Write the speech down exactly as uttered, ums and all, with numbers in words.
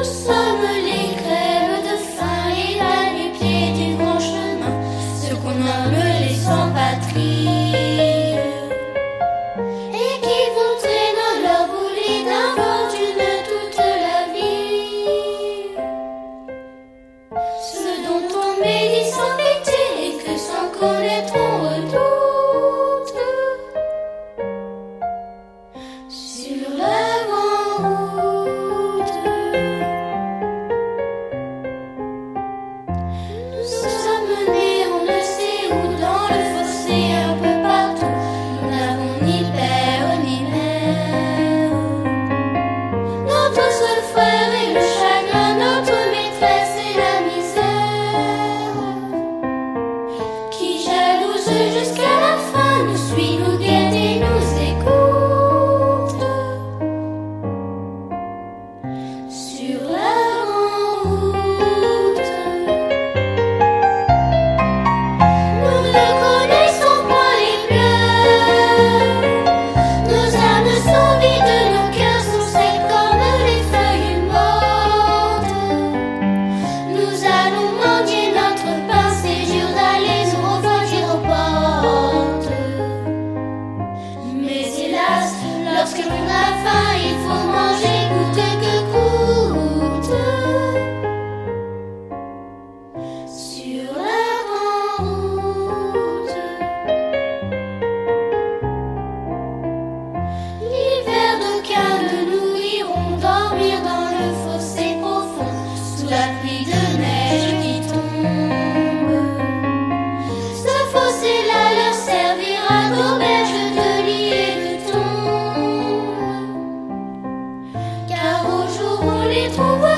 sommes les crèves de faim, les va-nu-pieds du grand chemin, ceux qu'on nomme les sans-patrie, et qui vont traîner leur boulet d'infortune toute la vie. Ceux dont on médit sans pitié et que sans connaître on redoute. Sur la grande route, nous sommes nés on ne sait où, dans le fossé un peu partout. Nous n'avons ni père ni mère. Notre seul frère est le chagrin, notre maîtresse est la misère, qui jalouse jusqu'à la fin nous suit, nous guette et nous écoute. Sur la grande route, nous ne connaissons point les pleurs, nos âmes sont vides, nos cœurs sont secs comme les feuilles mortes. Nous allons mendier notre pain, c'est dur d'aller nous refroidir aux portes. Mais hélas, lorsque l'on a faim, il faut manger coûte que coûte. Sur la grande route, l'hiver d'aucuns de nous iront dormir dans le fossé profond, sous la pluie de neige qui tombe. Ce fossé-là leur servira d'auberge, de lit et de tombe, car au jour on les trouvera